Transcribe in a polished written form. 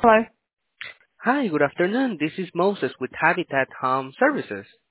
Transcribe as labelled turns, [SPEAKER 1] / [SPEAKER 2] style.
[SPEAKER 1] Hello.
[SPEAKER 2] Hi, good afternoon. This is Moses with Habitat Home Services.